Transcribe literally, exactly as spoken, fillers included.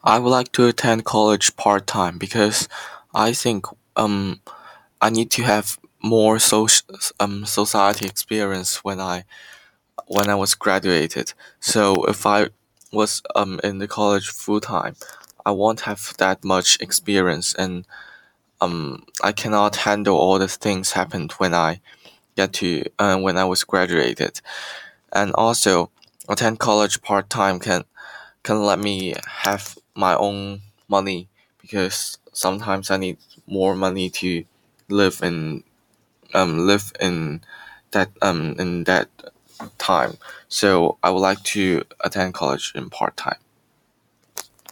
I would like to attend college part time because I think um I need to have more social um society experience when I when I was graduated. So if I was um in the college full time, I won't have that much experience, and um I cannot handle all the things happened when I get to uh, when I was graduated. And also attend college part time can can let me have my own money because sometimes I need more money to live in um live in that um in that time. So I would like to attend college in part time.